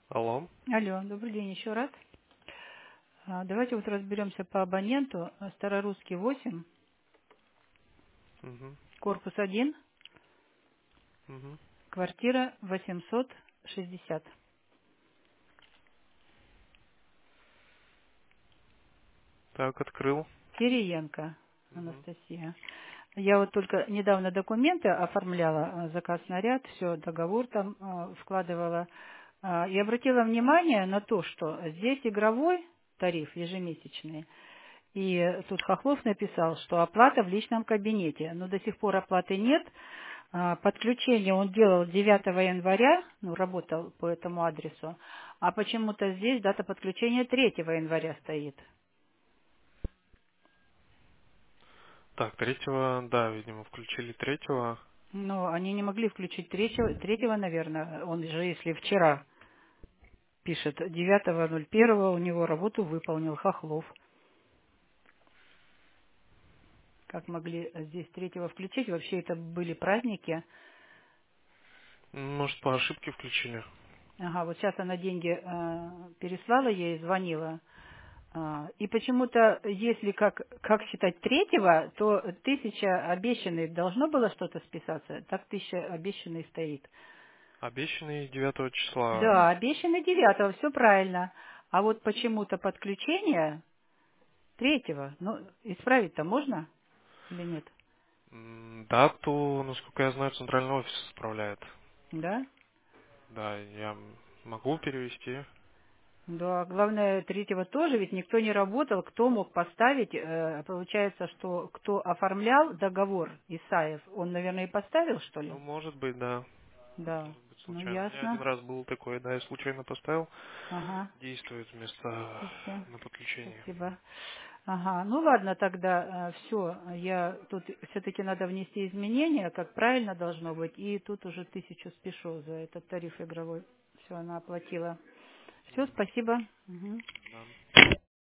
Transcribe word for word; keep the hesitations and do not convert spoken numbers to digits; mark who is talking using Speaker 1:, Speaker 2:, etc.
Speaker 1: Алло.
Speaker 2: Алло, добрый день еще раз. А, Давайте вот разберемся по абоненту. А, Старорусский восемь,
Speaker 1: Угу.
Speaker 2: корпус один,
Speaker 1: Угу.
Speaker 2: квартира восемьсот шестьдесят.
Speaker 1: Так, открыл.
Speaker 2: Кириенко
Speaker 1: Угу.
Speaker 2: Анастасия. Я вот только недавно документы оформляла, а, заказ на ряд, все, договор там а, вкладывала. А, И обратила внимание на то, что здесь игровой тариф ежемесячный. И тут Хохлов написал, что оплата в личном кабинете. Но до сих пор оплаты нет. А, Подключение он делал девятого января, ну, работал по этому адресу. А почему-то здесь дата подключения третьего января стоит.
Speaker 1: Так, третьего, да, видимо, включили третьего.
Speaker 2: Но они не могли включить третьего, третьего, наверное. Он же, если вчера пишет девятого ноль первого, у него работу выполнил Хохлов. Как могли здесь третьего включить? Вообще это были праздники.
Speaker 1: Может, по ошибке включили.
Speaker 2: Ага, вот сейчас она деньги э, переслала ей, звонила. А, И почему-то, если как, как считать третьего, то тысяча обещанных должно было что-то списаться, так тысяча обещанных стоит.
Speaker 1: Обещанный девятого числа.
Speaker 2: Да, обещанный девятого, все правильно. А вот почему-то подключение третьего, ну, исправить-то можно или нет?
Speaker 1: М, Дату, насколько я знаю, центральный офис справляет.
Speaker 2: Да?
Speaker 1: Да, я могу перевести.
Speaker 2: Да, главное, третьего тоже, ведь никто не работал, кто мог поставить, э, получается, что кто оформлял договор, Исаев, он, наверное, и поставил, что ли?
Speaker 1: Ну, может быть, да.
Speaker 2: Да,
Speaker 1: Может быть,
Speaker 2: ну
Speaker 1: случайно. У меня один
Speaker 2: ясно.
Speaker 1: раз был такой, да, я случайно поставил.
Speaker 2: Ага,
Speaker 1: Действует вместо
Speaker 2: спасибо.
Speaker 1: на подключение.
Speaker 2: Спасибо. Ага, ну ладно, тогда все, я тут все-таки надо внести изменения, как правильно должно быть, и тут уже тысячу спешу за этот тариф игровой. Все, она оплатила. Все, спасибо. Мгм.
Speaker 1: Да.